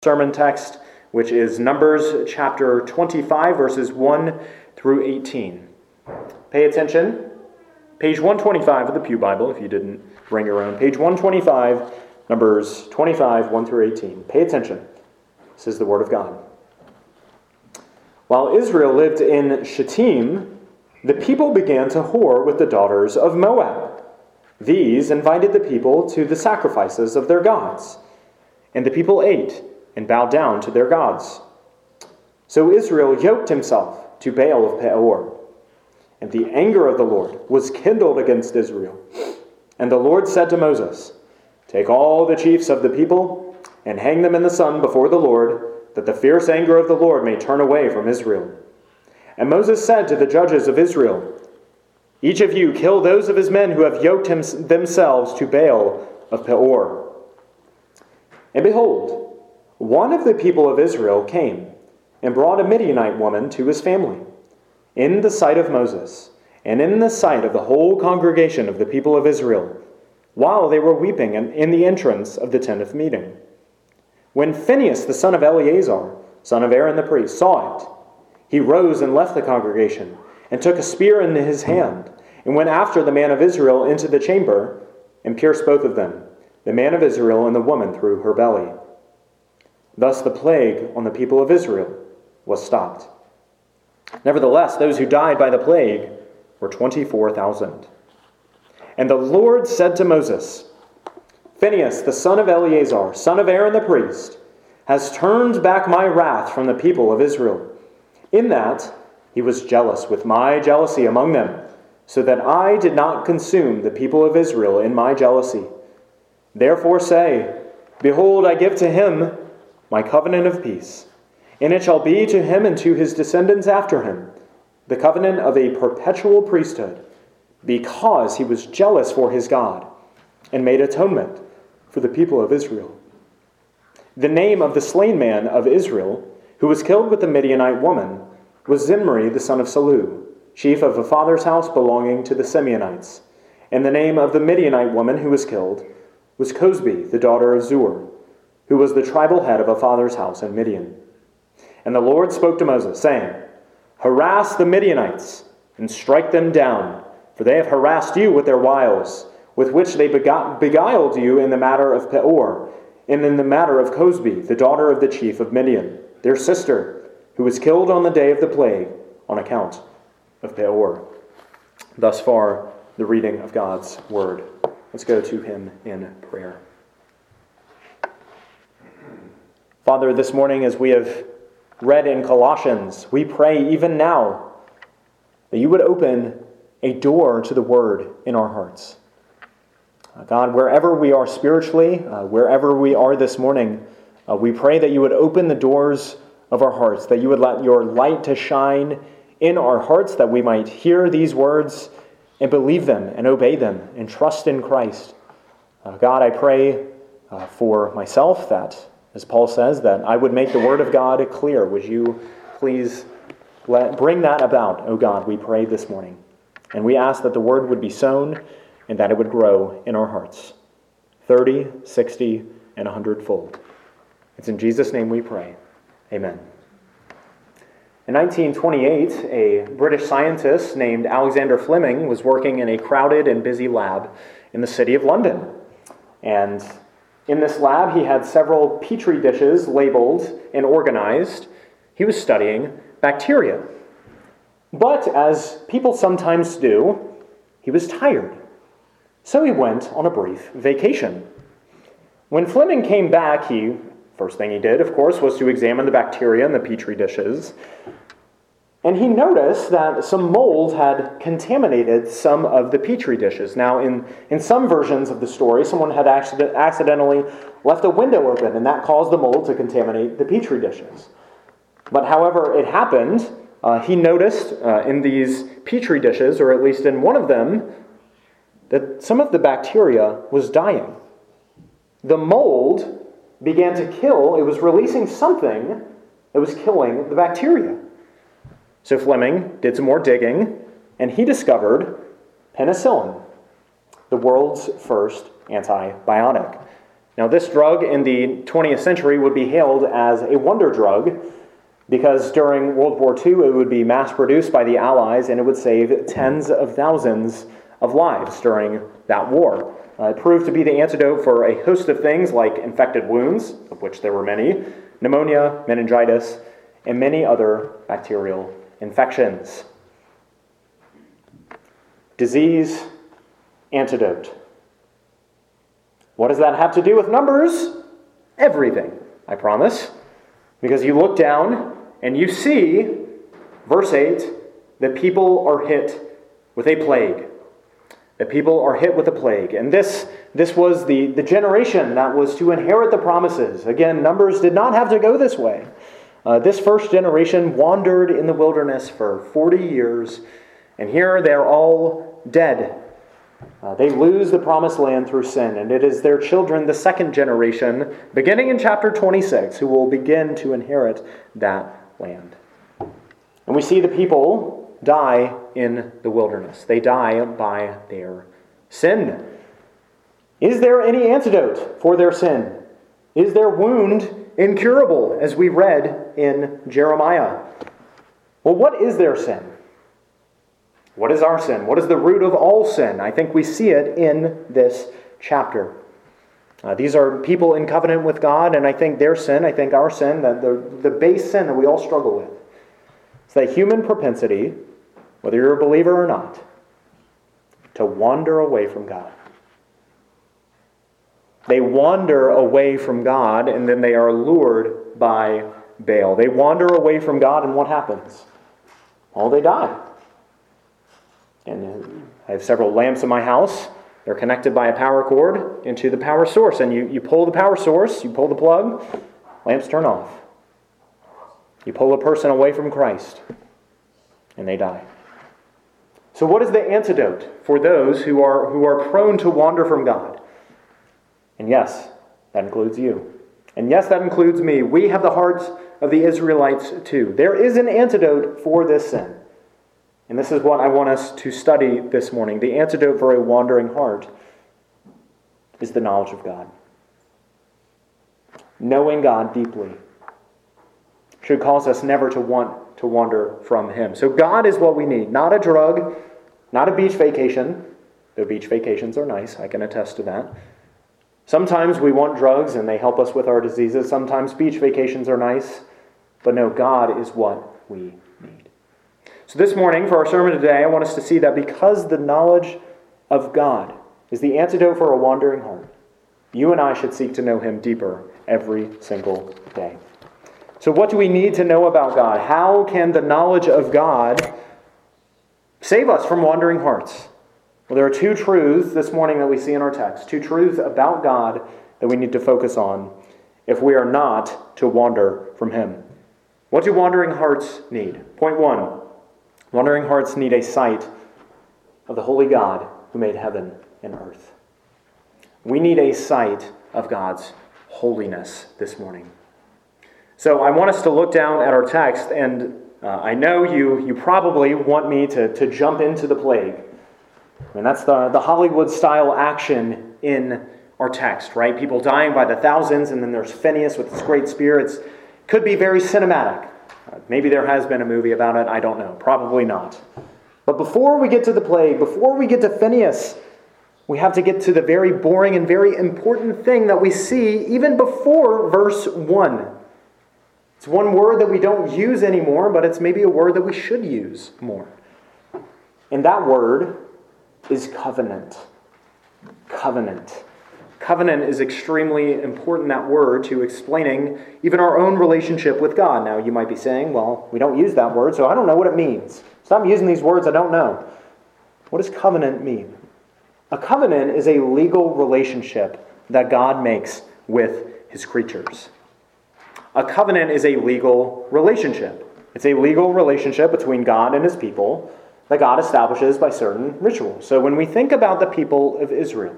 sermon text, which is Numbers chapter 25, verses 1 through 18. Pay attention. Page 125 of the Pew Bible, if you didn't bring your own. Page 125, Numbers 25, 1 through 18. Pay attention. This is the Word of God. While Israel lived in Shittim, the people began to whore with the daughters of Moab. These invited the people to the sacrifices of their gods, and the people ate and bowed down to their gods. So Israel yoked himself to Baal of Peor, and the anger of the Lord was kindled against Israel. And the Lord said to Moses, "Take all the chiefs of the people and hang them in the sun before the Lord, that the fierce anger of the Lord may turn away from Israel." And Moses said to the judges of Israel, "Each of you kill those of his men who have yoked themselves to Baal of Peor." And behold, one of the people of Israel came and brought a Midianite woman to his family, in the sight of Moses, and in the sight of the whole congregation of the people of Israel, while they were weeping in the entrance of the tent of meeting. When Phinehas, the son of Eleazar, son of Aaron the priest, saw it, he rose and left the congregation, and took a spear in his hand, and went after the man of Israel into the chamber, and pierced both of them, the man of Israel and the woman through her belly. Thus the plague on the people of Israel was stopped. Nevertheless, those who died by the plague were 24,000. And the Lord said to Moses, "Phinehas, the son of Eleazar, son of Aaron the priest, has turned back my wrath from the people of Israel, in that he was jealous with my jealousy among them, so that I did not consume the people of Israel in my jealousy. Therefore say, Behold, I give to him my covenant of peace, and it shall be to him and to his descendants after him, the covenant of a perpetual priesthood, because he was jealous for his God, and made atonement for the people of Israel. The name of the slain man of Israel, who was killed with the Midianite woman, was Zimri the son of Salu, chief of a father's house belonging to the Simeonites. And the name of the Midianite woman who was killed was Cosbi, the daughter of Zur, who was the tribal head of a father's house in Midian. And the Lord spoke to Moses, saying, Harass the Midianites, and strike them down, for they have harassed you with their wiles, with which they beguiled you in the matter of Peor, and in the matter of Cosbi, the daughter of the chief of Midian, their sister, who was killed on the day of the plague on account of Peor." Thus far, the reading of God's word. Let's go to him in prayer. Father, this morning as we have read in Colossians, we pray even now that you would open a door to the word in our hearts. God, wherever we are spiritually, wherever we are this morning, we pray that you would open the doors of our hearts, that you would let your light to shine in our hearts, that we might hear these words and believe them and obey them and trust in Christ. God, I pray for myself that, as Paul says, that I would make the word of God clear. Would you please bring that about, O God, we pray this morning. And we ask that the word would be sown and that it would grow in our hearts, 30, 60, and 100-fold. It's in Jesus' name we pray. Amen. In 1928, a British scientist named Alexander Fleming was working in a crowded and busy lab in the city of London. And in this lab, he had several petri dishes labeled and organized. He was studying bacteria. But as people sometimes do, he was tired. So he went on a brief vacation. When Fleming came back, first thing he did, of course, was to examine the bacteria in the petri dishes. And he noticed that some mold had contaminated some of the petri dishes. Now, in some versions of the story, someone had accidentally left a window open, and that caused the mold to contaminate the petri dishes. But however it happened, he noticed in these petri dishes, or at least in one of them, that some of the bacteria was dying. The mold began to kill, it was releasing something that was killing the bacteria. So Fleming did some more digging, and he discovered penicillin, the world's first antibiotic. Now, this drug in the 20th century would be hailed as a wonder drug because during World War II it would be mass-produced by the Allies and it would save tens of thousands of lives during that war. It proved to be the antidote for a host of things like infected wounds, of which there were many, pneumonia, meningitis, and many other bacterial infections. Disease, antidote. What does that have to do with numbers? Everything, I promise. Because you look down and you see, verse 8, that people are hit with a plague. That people are hit with a plague. And this was the generation that was to inherit the promises. Again, Numbers did not have to go this way. This first generation wandered in the wilderness for 40 years, and here they're all dead. They lose the promised land through sin, and it is their children, the second generation, beginning in chapter 26, who will begin to inherit that land. And we see the people die in the wilderness. They die by their sin. Is there any antidote for their sin? Is their wound incurable, as we read in Jeremiah? Well, what is their sin? What is our sin? What is the root of all sin? I think we see it in this chapter. These are people in covenant with God, and I think their sin, I think our sin, that the base sin that we all struggle with, is that human propensity, whether you're a believer or not, to wander away from God. They wander away from God, and then they are lured by Baal. They wander away from God, and what happens? Well, they die. And I have several lamps in my house. They're connected by a power cord into the power source. And you pull the power source, you pull the plug, lamps turn off. You pull a person away from Christ, and they die. So what is the antidote for those who are prone to wander from God? And yes, that includes you. And yes, that includes me. We have the hearts of the Israelites too. There is an antidote for this sin. And this is what I want us to study this morning. The antidote for a wandering heart is the knowledge of God. Knowing God deeply should cause us never to want to wander from Him. So God is what we need. Not a drug, not a beach vacation, though beach vacations are nice, I can attest to that. Sometimes we want drugs and they help us with our diseases. Sometimes beach vacations are nice. But no, God is what we need. So this morning, for our sermon today, I want us to see that because the knowledge of God is the antidote for a wandering heart, you and I should seek to know Him deeper every single day. So what do we need to know about God? How can the knowledge of God save us from wandering hearts? Well, there are two truths this morning that we see in our text. Two truths about God that we need to focus on if we are not to wander from Him. What do wandering hearts need? Point one. Wandering hearts need a sight of the holy God who made heaven and earth. We need a sight of God's holiness this morning. So I want us to look down at our text, and I know you probably want me to jump into the plague. I mean, that's the Hollywood-style action in our text, right? People dying by the thousands, and then there's Phineas with his great spear. It could be very cinematic. Maybe there has been a movie about it. I don't know. Probably not. But before we get to the plague, before we get to Phineas, we have to get to the very boring and very important thing that we see even before verse 1. It's one word that we don't use anymore, but it's maybe a word that we should use more. And that word is covenant. Covenant. Covenant is extremely important, that word, to explaining even our own relationship with God. Now, you might be saying, well, we don't use that word, so I don't know what it means. Stop using these words I don't know. What does covenant mean? A covenant is a legal relationship that God makes with His creatures. A covenant is a legal relationship. It's a legal relationship between God and His people that God establishes by certain rituals. So when we think about the people of Israel,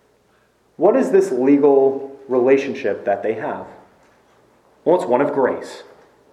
what is this legal relationship that they have? Well, it's one of grace.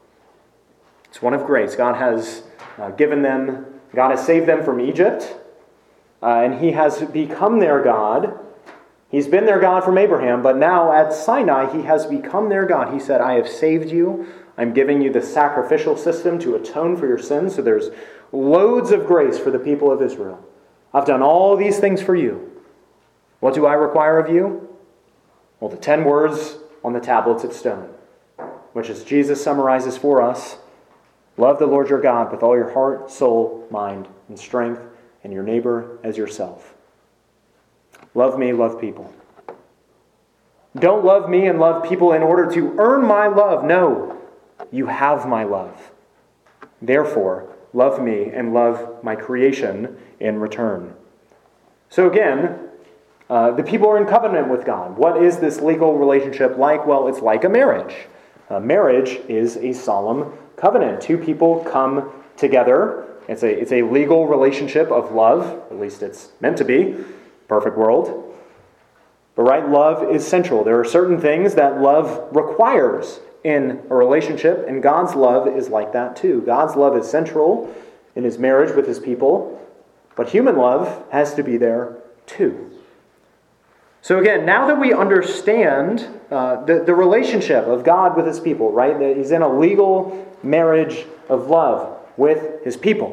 It's one of grace. God has given them, God has saved them from Egypt, and He has become their God He's been their God from Abraham, but now at Sinai, he has become their God. He said, I have saved you. I'm giving you the sacrificial system to atone for your sins. So there's loads of grace for the people of Israel. I've done all these things for you. What do I require of you? Well, the 10 words on the tablets of stone, which, as Jesus summarizes for us, love the Lord your God with all your heart, soul, mind, and strength, and your neighbor as yourself. Love me, love people. Don't love me and love people in order to earn my love. No, you have my love. Therefore, love me and love my creation in return. So again, the people are in covenant with God. What is this legal relationship like? Well, it's like a marriage. Marriage is a solemn covenant. Two people come together. It's a legal relationship of love. At least it's meant to be. Perfect world. But right, love is central. There are certain things that love requires in a relationship, and God's love is like that too. God's love is central in his marriage with his people, but human love has to be there too. So again, now that we understand the relationship of God with his people, right? That he's in a legal marriage of love with his people.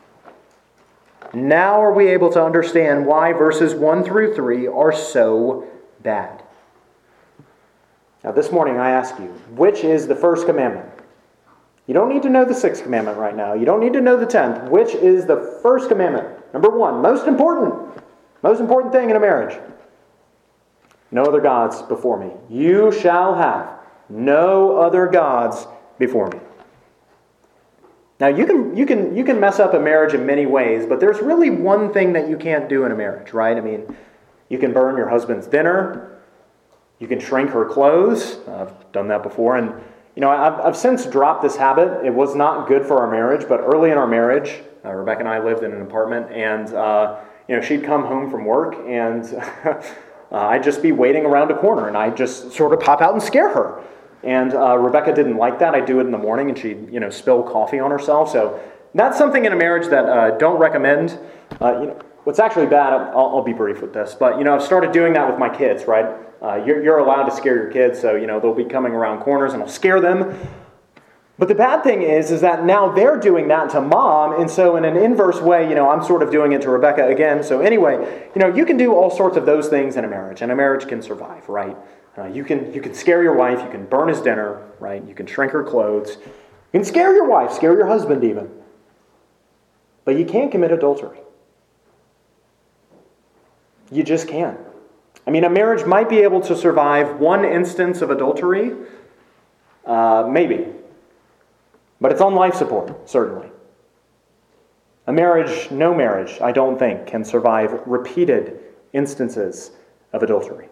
Now are we able to understand why verses 1 through 3 are so bad. Now this morning I ask you, which is the first commandment? You don't need to know the 6th commandment right now. You don't need to know the 10th. Which is the first commandment? Number 1, most important thing in a marriage. No other gods before me. You shall have no other gods before me. Now you can mess up a marriage in many ways, but there's really one thing that you can't do in a marriage, right? I mean, you can burn your husband's dinner. You can shrink her clothes. I've done that before, and I've since dropped this habit. It was not good for our marriage, but early in our marriage, Rebecca and I lived in an apartment, and she'd come home from work, and I'd just be waiting around a corner, and I'd just sort of pop out and scare her. And Rebecca didn't like that. I'd do it in the morning, and she'd spill coffee on herself. So that's something in a marriage that I don't recommend. What's actually bad, I'll be brief with this, but I've started doing that with my kids, right? You're allowed to scare your kids, so they'll be coming around corners, and I'll scare them. But the bad thing is that now they're doing that to mom, and so in an inverse way, I'm sort of doing it to Rebecca again. So anyway, you can do all sorts of those things in a marriage, and a marriage can survive, right? You can scare your wife, you can burn his dinner, right? You can shrink her clothes. You can scare your wife, scare your husband even. But you can't commit adultery. You just can't. I mean, a marriage might be able to survive one instance of adultery, maybe. But it's on life support, certainly. No marriage, I don't think, can survive repeated instances of adultery.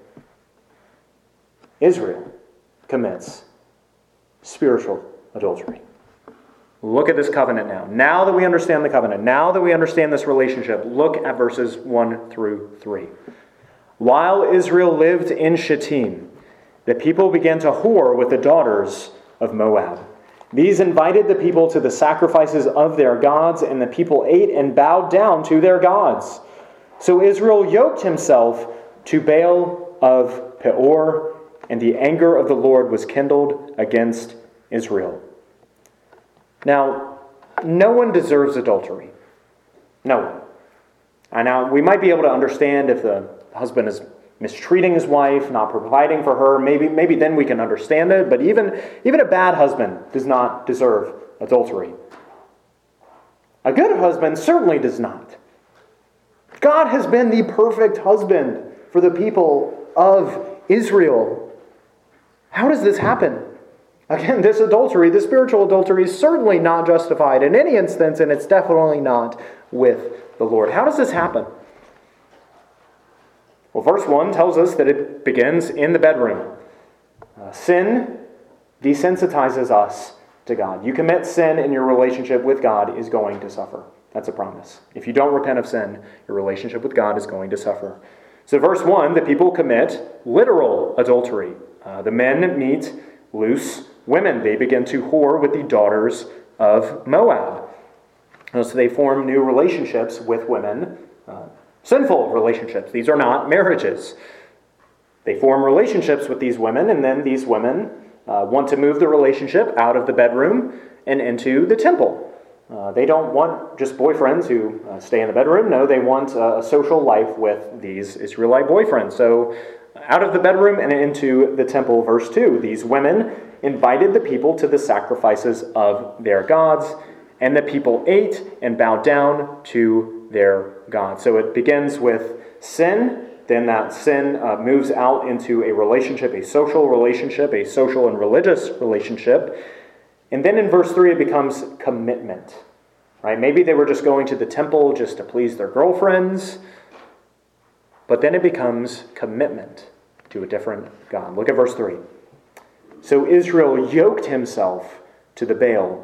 Israel commits spiritual adultery. Look at this covenant now. Now that we understand the covenant, now that we understand this relationship, look at verses 1 through 3. While Israel lived in Shittim, the people began to whore with the daughters of Moab. These invited the people to the sacrifices of their gods, and the people ate and bowed down to their gods. So Israel yoked himself to Baal of Peor, and the anger of the Lord was kindled against Israel. Now, no one deserves adultery. No one. And now, we might be able to understand if the husband is mistreating his wife, not providing for her. Maybe then we can understand it. But even a bad husband does not deserve adultery. A good husband certainly does not. God has been the perfect husband for the people of Israel. How does this happen? Again, this adultery, this spiritual adultery, is certainly not justified in any instance, and it's definitely not with the Lord. How does this happen? Well, verse 1 tells us that it begins in the bedroom. Sin desensitizes us to God. You commit sin, and your relationship with God is going to suffer. That's a promise. If you don't repent of sin, your relationship with God is going to suffer. So verse 1, the people commit literal adultery. The men meet loose women. They begin to whore with the daughters of Moab. So they form new relationships with women, sinful relationships. These are not marriages. They form relationships with these women, and then these women want to move the relationship out of the bedroom and into the temple. They don't want just boyfriends who stay in the bedroom. No, they want a social life with these Israelite boyfriends. So out of the bedroom and into the temple, verse 2, these women invited the people to the sacrifices of their gods, and the people ate and bowed down to their gods. So it begins with sin. Then that sin moves out into a relationship, a social and religious relationship. And then in verse 3, it becomes commitment. Right? Maybe they were just going to the temple just to please their girlfriends. But then it becomes commitment to a different God. Look at verse 3. So Israel yoked himself to Baal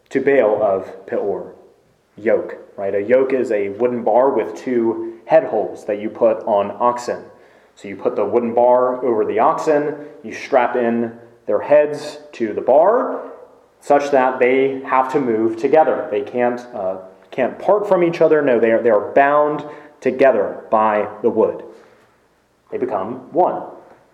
of Peor. Yoke, right? A yoke is a wooden bar with two head holes that you put on oxen. So you put the wooden bar over the oxen, you strap in their heads to the bar, such that they have to move together. They can't part from each other. No, they are bound together by the wood. They become one.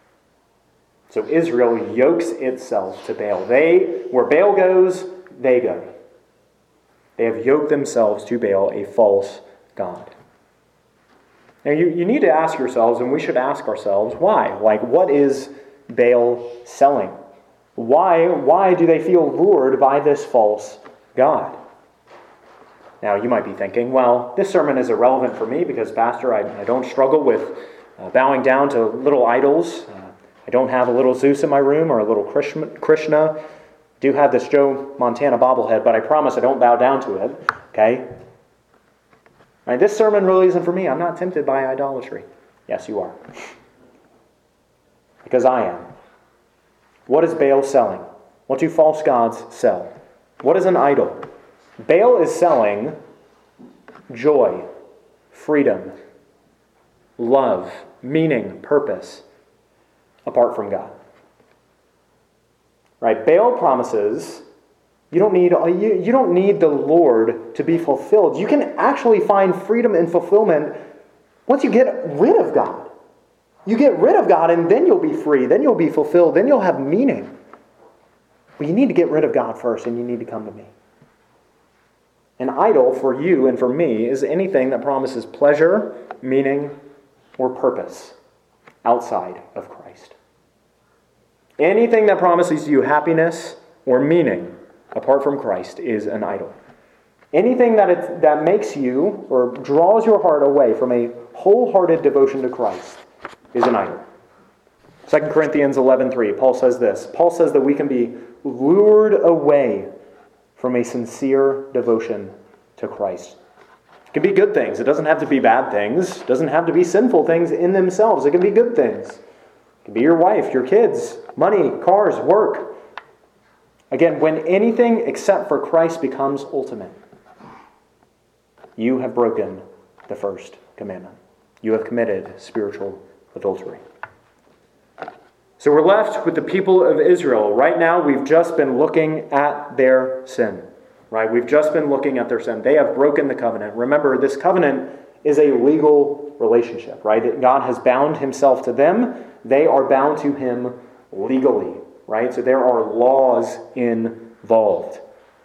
So Israel yokes itself to Baal. Where Baal goes, they go. They have yoked themselves to Baal, a false god. Now you need to ask yourselves, and we should ask ourselves, why? Like, what is Baal selling? Why do they feel lured by this false god? Now, you might be thinking, well, this sermon is irrelevant for me because, Pastor, I don't struggle with bowing down to little idols. I don't have a little Zeus in my room or a little Krishna. I do have this Joe Montana bobblehead, but I promise I don't bow down to it. Okay? Right, this sermon really isn't for me. I'm not tempted by idolatry. Yes, you are. Because I am. What is Baal selling? What do false gods sell? What is an idol? Baal is selling joy, freedom, love, meaning, purpose, apart from God. Right? Baal promises you don't need the Lord to be fulfilled. You can actually find freedom and fulfillment once you get rid of God. You get rid of God and then you'll be free. Then you'll be fulfilled. Then you'll have meaning. But you need to get rid of God first, and you need to come to me. An idol for you and for me is anything that promises pleasure, meaning, or purpose outside of Christ. Anything that promises you happiness or meaning apart from Christ is an idol. Anything that makes you or draws your heart away from a wholehearted devotion to Christ is an idol. 2 Corinthians 11:3, Paul says this. Paul says that we can be lured away from a sincere devotion to Christ. It can be good things. It doesn't have to be bad things. It doesn't have to be sinful things in themselves. It can be good things. It can be your wife, your kids, money, cars, work. Again, when anything except for Christ becomes ultimate, you have broken the first commandment. You have committed spiritual adultery. So we're left with the people of Israel. Right now, we've just been looking at their sin. Right? We've just been looking at their sin. They have broken the covenant. Remember, this covenant is a legal relationship, right? God has bound himself to them. They are bound to him legally, right? So there are laws involved.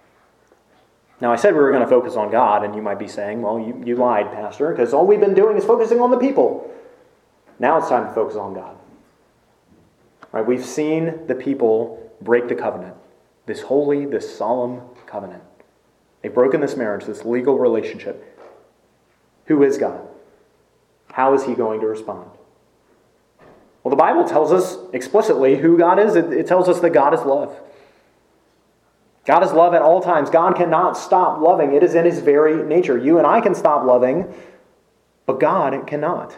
Now, I said we were going to focus on God, and you might be saying, well, you lied, Pastor, because all we've been doing is focusing on the people. Now it's time to focus on God. Right? We've seen the people break the covenant, this holy, this solemn covenant. They've broken this marriage, this legal relationship. Who is God? How is he going to respond? Well, the Bible tells us explicitly who God is. It tells us that God is love. God is love at all times. God cannot stop loving. It is in his very nature. You and I can stop loving, but God cannot.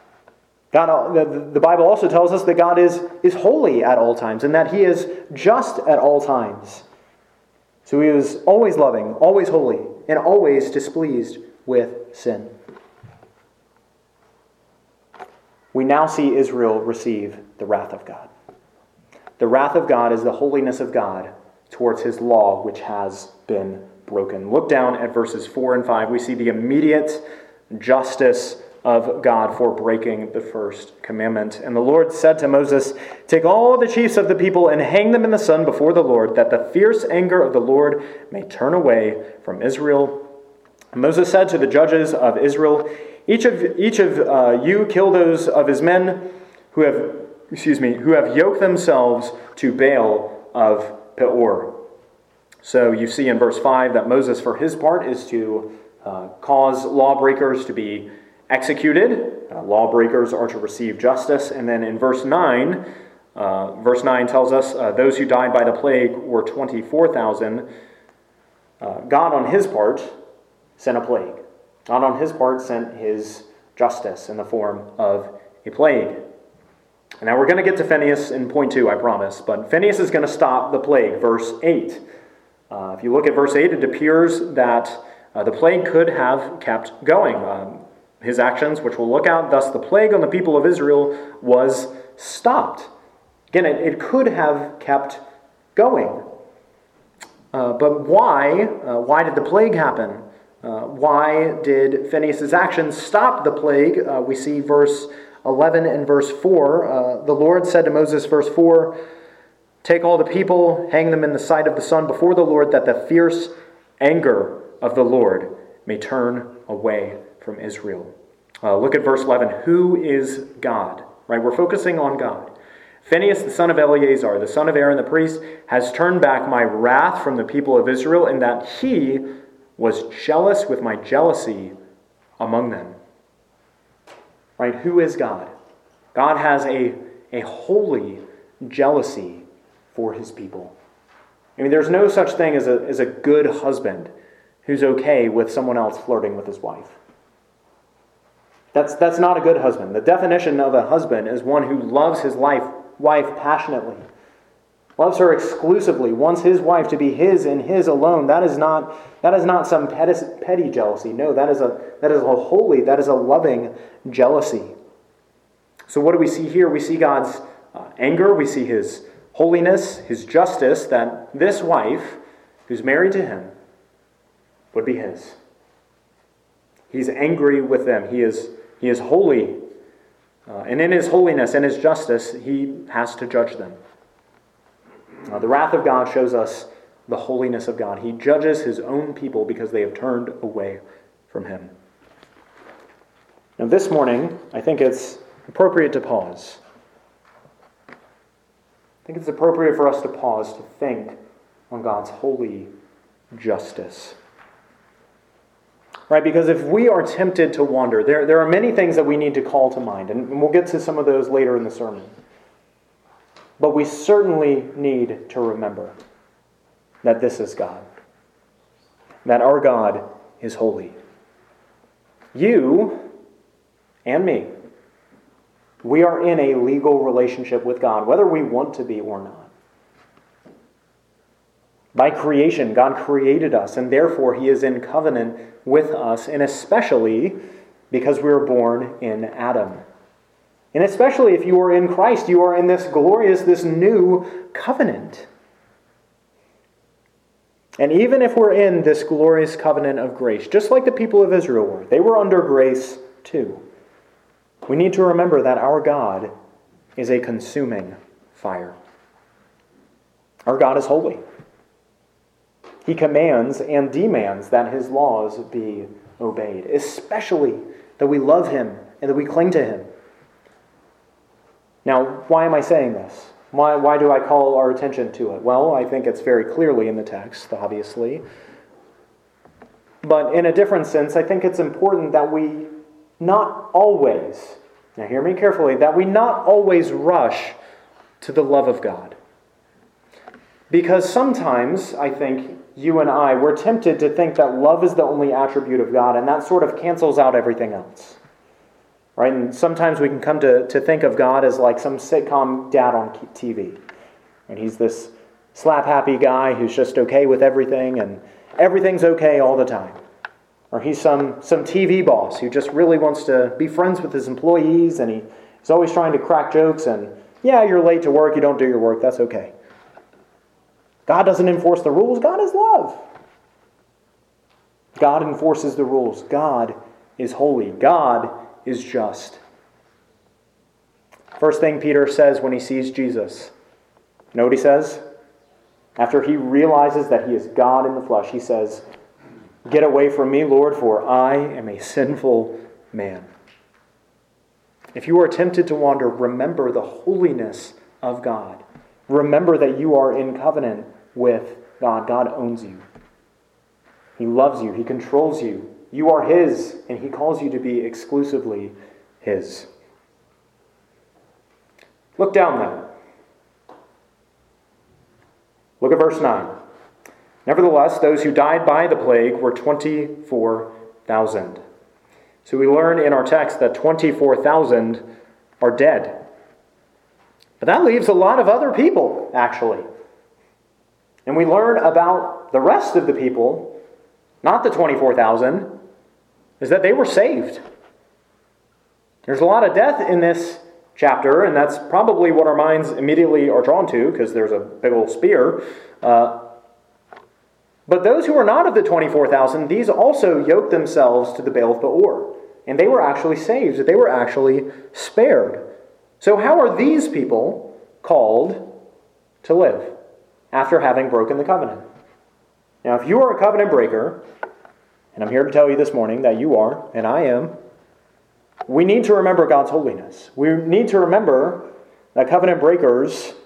The Bible also tells us that God is holy at all times and that he is just at all times. So he is always loving, always holy, and always displeased with sin. We now see Israel receive the wrath of God. The wrath of God is the holiness of God towards his law, which has been broken. Look down at verses 4 and 5. We see the immediate justice of God for breaking the first commandment. And the Lord said to Moses, "Take all the chiefs of the people and hang them in the sun before the Lord, that the fierce anger of the Lord may turn away from Israel." And Moses said to the judges of Israel, Each of you kill those of his men who have yoked themselves to Baal of Peor." So you see in verse 5 that Moses, for his part, is to cause lawbreakers to be executed. Lawbreakers are to receive justice. And then in verse 9 tells us those who died by the plague were 24,000. God on his part sent a plague. God on his part sent his justice in the form of a plague. And now we're going to get to Phinehas in point 2, I promise. But Phinehas is going to stop the plague. Verse 8. If you look at verse 8, it appears that the plague could have kept going. His actions, which we'll look at, thus the plague on the people of Israel was stopped. Again, it could have kept going. But why? Why did the plague happen? Why did Phinehas' actions stop the plague? We see verse 11 and verse 4. The Lord said to Moses, verse 4, "Take all the people, hang them in the sight of the sun before the Lord, that the fierce anger of the Lord may turn away from Israel." Look at verse 11. Who is God? Right, we're focusing on God. "Phinehas, the son of Eleazar, the son of Aaron the priest, has turned back my wrath from the people of Israel, in that he was jealous with my jealousy among them." Right, who is God? God has a holy jealousy for his people. I mean, there's no such thing as a good husband who's okay with someone else flirting with his wife. That's not a good husband. The definition of a husband is one who loves his wife passionately, loves her exclusively, wants his wife to be his and his alone. That is not some petty jealousy. No, that is a holy, that is a loving jealousy. So what do we see here? We see God's anger. We see his holiness, his justice, that this wife, who's married to him, would be his. He's angry with them. He is holy. And in his holiness and his justice, he has to judge them. The wrath of God shows us the holiness of God. He judges his own people because they have turned away from him. Now this morning, I think it's appropriate to pause. I think it's appropriate for us to pause to think on God's holy justice. Right, because if we are tempted to wander, there are many things that we need to call to mind, and we'll get to some of those later in the sermon. But we certainly need to remember that this is God, that our God is holy. You and me, we are in a legal relationship with God, whether we want to be or not. By creation, God created us, and therefore he is in covenant with us, and especially because we were born in Adam. And especially if you are in Christ, you are in this glorious, this new covenant. And even if we're in this glorious covenant of grace, just like the people of Israel were, they were under grace too. We need to remember that our God is a consuming fire. Our God is holy. He commands and demands that his laws be obeyed, especially that we love him and that we cling to him. Now, why am I saying this? Why do I call our attention to it? Well, I think it's very clearly in the text, obviously. But in a different sense, I think it's important that we not always, now hear me carefully, that we not always rush to the love of God. Because sometimes, I think, you and I, we're tempted to think that love is the only attribute of God, and that sort of cancels out everything else. Right? And sometimes we can come to think of God as like some sitcom dad on TV. And he's this slap-happy guy who's just okay with everything, and everything's okay all the time. Or he's some TV boss who just really wants to be friends with his employees, and he's always trying to crack jokes, and yeah, you're late to work, you don't do your work, that's okay. God doesn't enforce the rules. God is love. God enforces the rules. God is holy. God is just. First thing Peter says when he sees Jesus, you know what he says? After he realizes that he is God in the flesh, he says, "Get away from me, Lord, for I am a sinful man." If you are tempted to wander, remember the holiness of God. Remember that you are in covenant with God. God owns you. He loves you. He controls you. You are His, and He calls you to be exclusively His. Look down then. Look at verse 9. Nevertheless, those who died by the plague were 24,000. So we learn in our text that 24,000 are dead. But that leaves a lot of other people, actually. And we learn about the rest of the people, not the 24,000, is that they were saved. There's a lot of death in this chapter, and that's probably what our minds immediately are drawn to, because there's a big old spear. But those who are not of the 24,000, these also yoked themselves to the Baal of Peor. And they were actually saved. They were actually spared. So how are these people called to live after having broken the covenant? Now, if you are a covenant breaker, and I'm here to tell you this morning that you are, and I am, we need to remember God's holiness. We need to remember that covenant breakers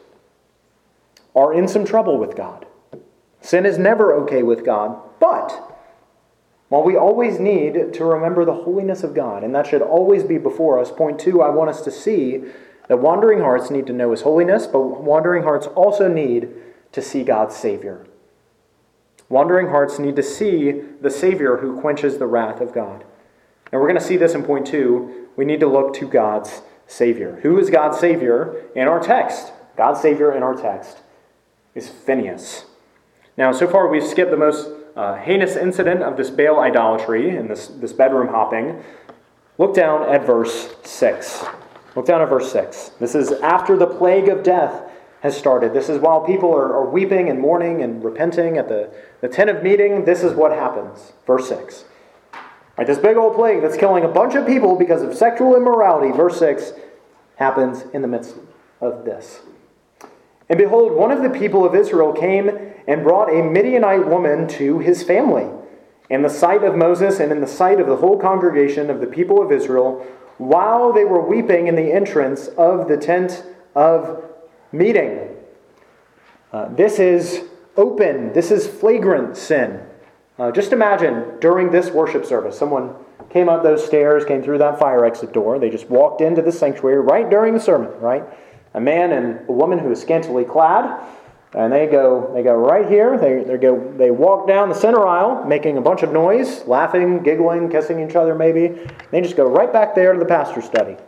are in some trouble with God. Sin is never okay with God, but while we always need to remember the holiness of God, and that should always be before us, point two, I want us to see that wandering hearts need to know His holiness, but wandering hearts also need to see God's Savior. Wandering hearts need to see the Savior who quenches the wrath of God. And we're going to see this in point two. We need to look to God's Savior. Who is God's Savior in our text? God's Savior in our text is Phinehas. Now, so far we've skipped the most heinous incident of this Baal idolatry and this bedroom hopping. Look down at verse 6. Look down at verse 6. This is after the plague of death has started. This is while people are weeping and mourning and repenting at the tent of meeting. This is what happens. Verse 6. Right, this big old plague that's killing a bunch of people because of sexual immorality, verse 6, happens in the midst of this. And behold, one of the people of Israel came and brought a Midianite woman to his family, in the sight of Moses and in the sight of the whole congregation of the people of Israel, while they were weeping in the entrance of the tent of meeting. This is open. This is flagrant sin. Just imagine during this worship service, someone came up those stairs, came through that fire exit door. They just walked into the sanctuary right during the sermon, right? A man and a woman who is scantily clad, and they go right here. They walk down the center aisle, making a bunch of noise, laughing, giggling, kissing each other maybe. They just go right back there to the pastor's study.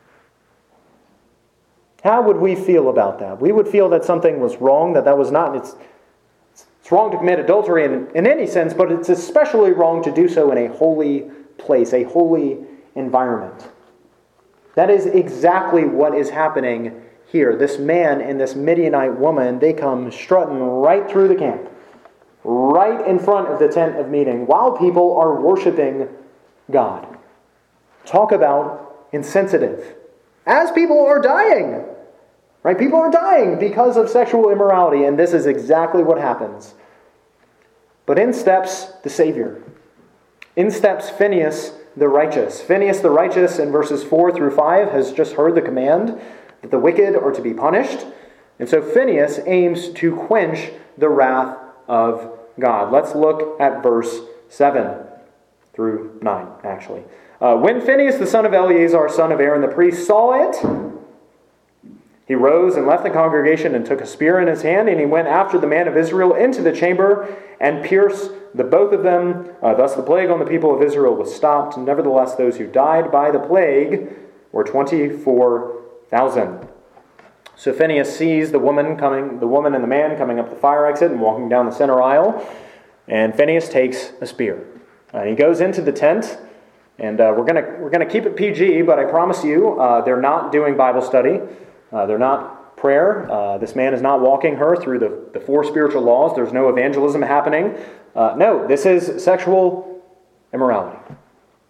How would we feel about that? We would feel that something was wrong, that was not. It's wrong to commit adultery in any sense, but it's especially wrong to do so in a holy place, a holy environment. That is exactly what is happening here. This man and this Midianite woman, they come strutting right through the camp, right in front of the tent of meeting, while people are worshiping God. Talk about insensitive. As people are dying, right? People are dying because of sexual immorality, and this is exactly what happens. But in steps the Savior. In steps Phinehas the righteous. Phinehas the righteous in verses 4 through 5 has just heard the command that the wicked are to be punished. And so Phinehas aims to quench the wrath of God. Let's look at verse 7 through 9, actually. When Phinehas the son of Eleazar, son of Aaron the priest, saw it, he rose and left the congregation and took a spear in his hand, and he went after the man of Israel into the chamber and pierced the both of them. Thus the plague on the people of Israel was stopped. Nevertheless, those who died by the plague were 24,000. So Phinehas sees the woman and the man coming up the fire exit and walking down the center aisle, and Phinehas takes a spear. He goes into the tent, and we're gonna keep it PG, but I promise you, they're not doing Bible study. They're not prayer. This man is not walking her through the four spiritual laws. There's no evangelism happening. No, this is sexual immorality.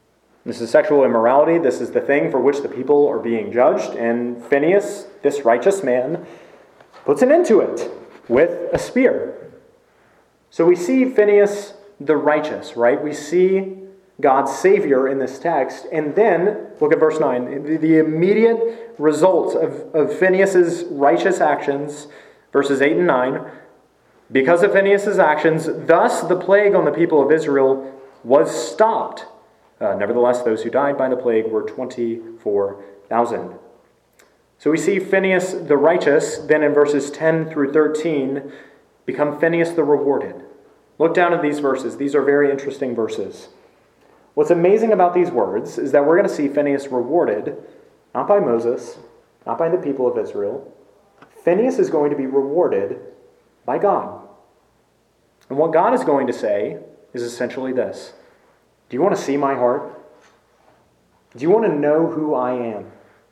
This is sexual immorality. This is the thing for which the people are being judged. And Phinehas, this righteous man, puts an end to it with a spear. So we see Phinehas the righteous, right? We see God's Savior in this text. And then, look at verse 9. The immediate result of Phinehas' righteous actions, verses 8 and 9. Because of Phinehas' actions, thus the plague on the people of Israel was stopped. Nevertheless, those who died by the plague were 24,000. So we see Phinehas the righteous, then in verses 10 through 13, become Phinehas the rewarded. Look down at these verses. These are very interesting verses. What's amazing about these words is that we're going to see Phinehas rewarded, not by Moses, not by the people of Israel. Phinehas is going to be rewarded by God. And what God is going to say is essentially this. Do you want to see my heart? Do you want to know who I am?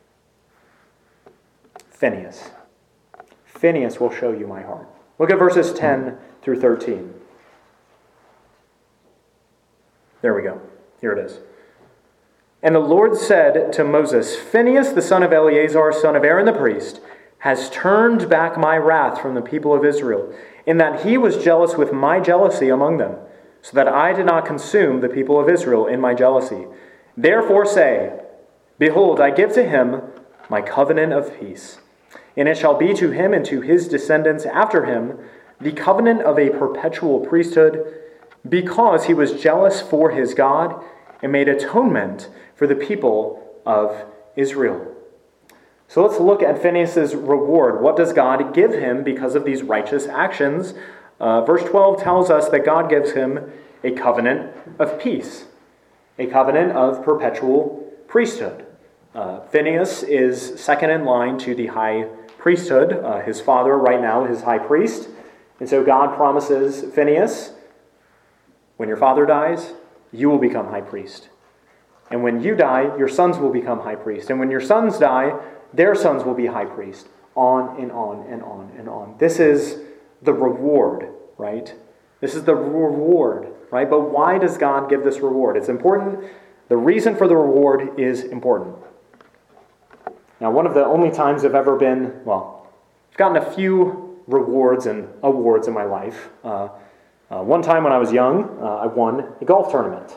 Phinehas. Phinehas will show you my heart. Look at verses 10 through 13. There we go. Here it is. And the Lord said to Moses, Phinehas, the son of Eleazar, son of Aaron the priest, has turned back my wrath from the people of Israel, in that he was jealous with my jealousy among them, so that I did not consume the people of Israel in my jealousy. Therefore say, Behold, I give to him my covenant of peace. And it shall be to him and to his descendants after him the covenant of a perpetual priesthood, because he was jealous for his God and made atonement for the people of Israel. So let's look at Phinehas' reward. What does God give him because of these righteous actions? Verse 12 tells us that God gives him a covenant of peace, a covenant of perpetual priesthood. Phinehas is second in line to the high priesthood. His father right now is high priest. And so God promises Phinehas, when your father dies, you will become high priest. And when you die, your sons will become high priest. And when your sons die, their sons will be high priest. On and on and on and on. This is the reward, right? This is the reward, right? But why does God give this reward? It's important. The reason for the reward is important. Now, one of the only times I've ever been, I've gotten a few rewards and awards in my life. One time when I was young, I won a golf tournament.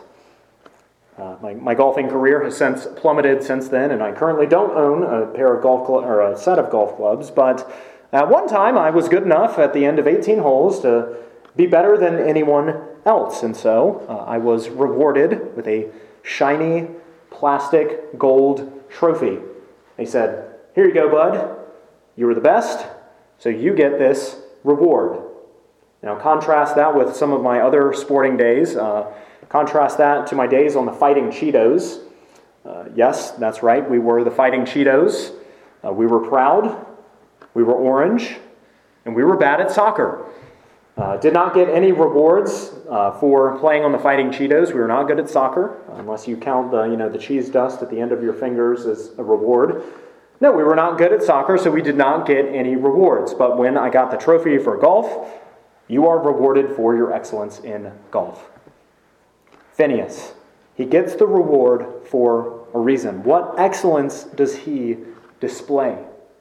My golfing career has since plummeted since then, and I currently don't own a pair of or a set of golf clubs. But at one time, I was good enough at the end of 18 holes to be better than anyone else, and so I was rewarded with a shiny plastic gold trophy. They said, "Here you go, bud. You were the best, so you get this reward." Now, contrast that with some of my other sporting days. Contrast that to my days on the Fighting Cheetos. Yes, that's right. We were the Fighting Cheetos. We were proud. We were orange. And we were bad at soccer. Did not get any rewards for playing on the Fighting Cheetos. We were not good at soccer, unless you count the cheese dust at the end of your fingers as a reward. No, we were not good at soccer, so we did not get any rewards. But when I got the trophy for golf, you are rewarded for your excellence in golf. Phinehas, he gets the reward for a reason. What excellence does he display?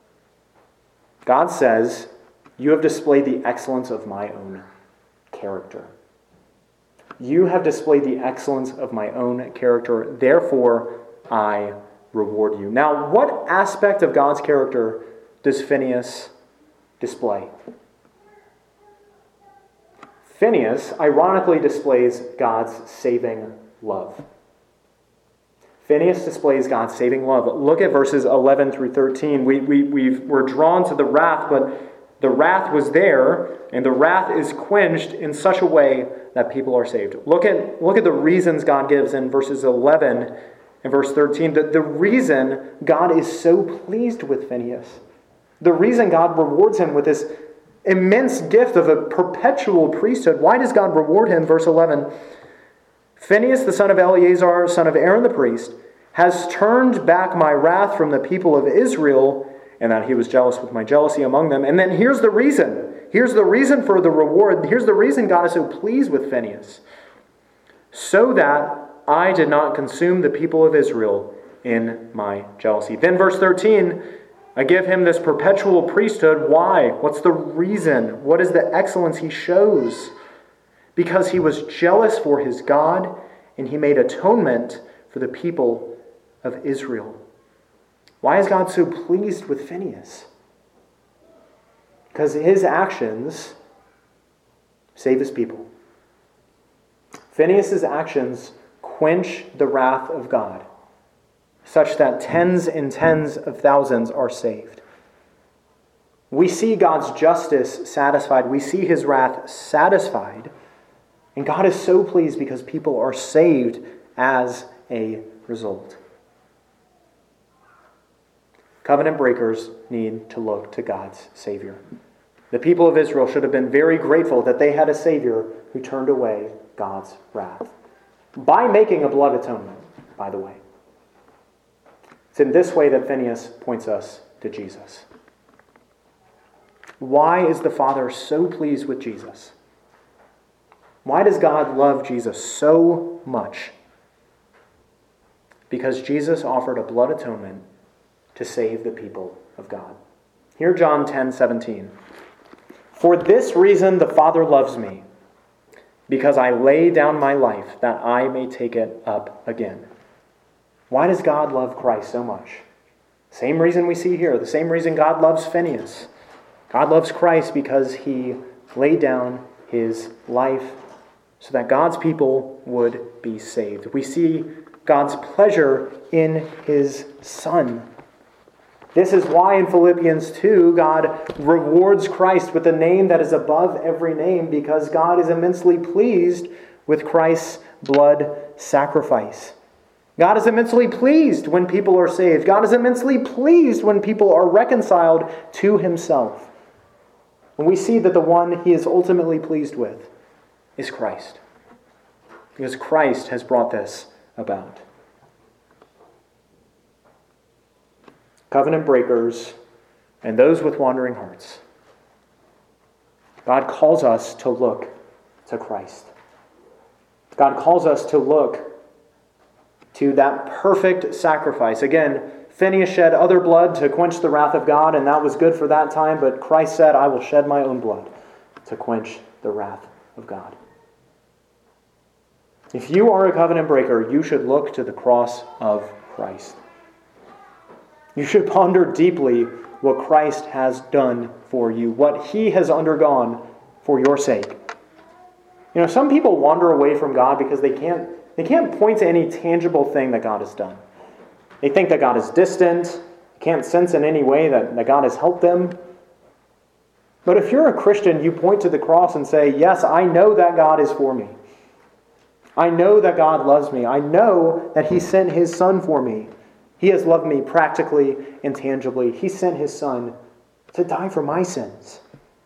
God says, "You have displayed the excellence of my own character." You have displayed the excellence of my own character, therefore I reward you. Now, what aspect of God's character does Phinehas display? Phinehas ironically displays God's saving love. Phinehas displays God's saving love. Look at verses 11 through 13. We're drawn to the wrath, but the wrath was there, and the wrath is quenched in such a way that people are saved. Look at the reasons God gives in verses 11 and verse 13. The reason God is so pleased with Phinehas, the reason God rewards him with this immense gift of a perpetual priesthood. Why does God reward him? Verse 11, Phinehas, the son of Eleazar, son of Aaron the priest, has turned back my wrath from the people of Israel, and that he was jealous with my jealousy among them. And then here's the reason. Here's the reason for the reward. Here's the reason God is so pleased with Phinehas. So that I did not consume the people of Israel in my jealousy. Then verse 13, I give him this perpetual priesthood. Why? What's the reason? What is the excellence he shows? Because he was jealous for his God, and he made atonement for the people of Israel. Why is God so pleased with Phinehas? Because his actions save his people. Phinehas' actions quench the wrath of God, such that tens and tens of thousands are saved. We see God's justice satisfied. We see his wrath satisfied. And God is so pleased because people are saved as a result. Covenant breakers need to look to God's Savior. The people of Israel should have been very grateful that they had a Savior who turned away God's wrath. By making a blood atonement, by the way. It's in this way that Phinehas points us to Jesus. Why is the Father so pleased with Jesus? Why does God love Jesus so much? Because Jesus offered a blood atonement to save the people of God. Hear John 10:17. For this reason the Father loves me, because I lay down my life that I may take it up again. Why does God love Christ so much? Same reason we see here, the same reason God loves Phinehas. God loves Christ because he laid down his life so that God's people would be saved. We see God's pleasure in his Son. This is why in Philippians 2, God rewards Christ with a name that is above every name, because God is immensely pleased with Christ's blood sacrifice. God is immensely pleased when people are saved. God is immensely pleased when people are reconciled to himself. And we see that the one he is ultimately pleased with is Christ, because Christ has brought this about. Covenant breakers and those with wandering hearts, God calls us to look to Christ. God calls us to look to that perfect sacrifice. Again, Phinehas shed other blood to quench the wrath of God, and that was good for that time, but Christ said, I will shed my own blood to quench the wrath of God. If you are a covenant breaker, you should look to the cross of Christ. You should ponder deeply what Christ has done for you, what he has undergone for your sake. You know, some people wander away from God because they can't point to any tangible thing that God has done. They think that God is distant, can't sense in any way that God has helped them. But if you're a Christian, you point to the cross and say, yes, I know that God is for me. I know that God loves me. I know that he sent his Son for me. He has loved me practically and tangibly. He sent his Son to die for my sins.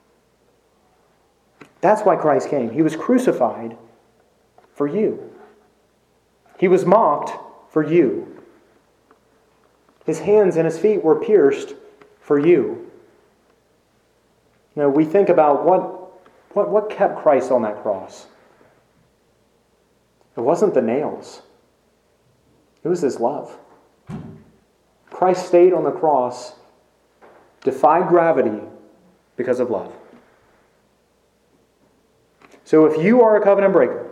That's why Christ came. He was crucified for you. He was mocked for you. His hands and his feet were pierced for you. You know, we think about what kept Christ on that cross. It wasn't the nails. It was his love. Christ stayed on the cross, defied gravity because of love. So if you are a covenant breaker,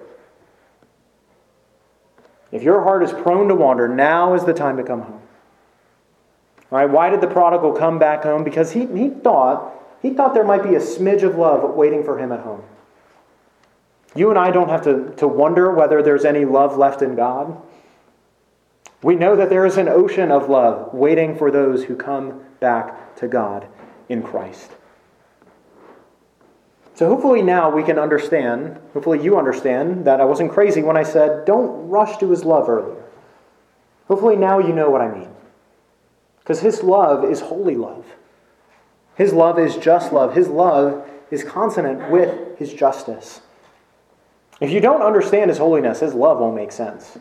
if your heart is prone to wander, now is the time to come home. All right, why did the prodigal come back home? Because he thought there might be a smidge of love waiting for him at home. You and I don't have to wonder whether there's any love left in God. We know that there is an ocean of love waiting for those who come back to God in Christ. So hopefully now we can understand, hopefully you understand that I wasn't crazy when I said, don't rush to his love earlier. Hopefully now you know what I mean. Because his love is holy love. His love is just love. His love is consonant with his justice. If you don't understand his holiness, his love won't make sense.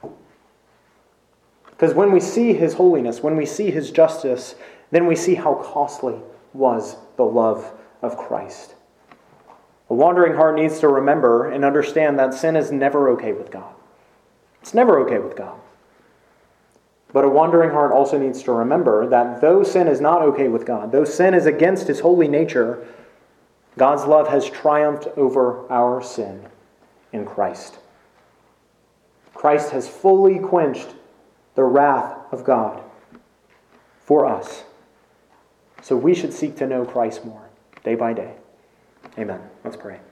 Because when we see his holiness, when we see his justice, then we see how costly was the love of Christ. A wandering heart needs to remember and understand that sin is never okay with God. It's never okay with God. But a wandering heart also needs to remember that though sin is not okay with God, though sin is against his holy nature, God's love has triumphed over our sin in Christ. Christ has fully quenched the wrath of God for us. So we should seek to know Christ more, day by day. Amen. Let's pray.